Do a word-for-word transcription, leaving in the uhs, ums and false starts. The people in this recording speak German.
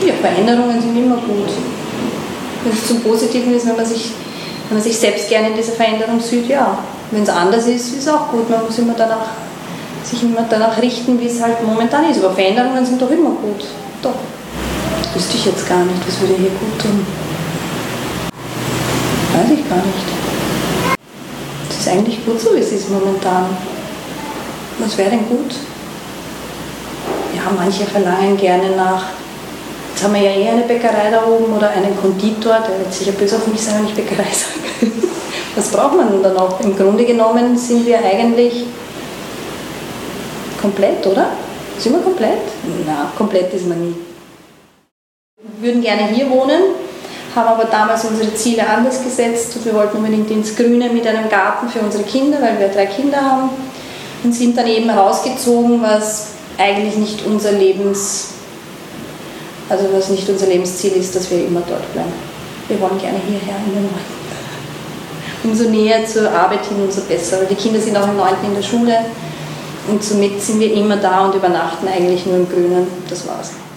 Ja, Veränderungen sind immer gut. Wenn es zum Positiven ist, wenn man sich, wenn man sich selbst gerne in dieser Veränderung sieht, ja. Wenn es anders ist, ist es auch gut. Man muss immer danach, sich immer danach richten, wie es halt momentan ist. Aber Veränderungen sind doch immer gut. Doch. Das wüsste ich jetzt gar nicht. Was würde hier gut tun? Weiß ich gar nicht. Es ist eigentlich gut so, wie es ist momentan. Was wäre denn gut? Ja, manche verlangen gerne nach. Jetzt haben wir ja eh eine Bäckerei da oben oder einen Konditor, der wird sicher böse auf mich sein, wenn ich Bäckerei sage. Was braucht man denn da noch? Im Grunde genommen sind wir eigentlich komplett, oder? Sind wir komplett? Na, komplett ist man nie. Wir würden gerne hier wohnen, haben aber damals unsere Ziele anders gesetzt und wir wollten unbedingt ins Grüne mit einem Garten für unsere Kinder, weil wir drei Kinder haben und sind dann eben rausgezogen, was eigentlich nicht unser Lebens, also was nicht unser Lebensziel ist, dass wir immer dort bleiben. Wir wollen gerne hierher in den Norden. Umso näher zur Arbeit hin, umso besser, weil die Kinder sind auch im neunten in der Schule und somit sind wir immer da und übernachten eigentlich nur im Grünen. Das war's.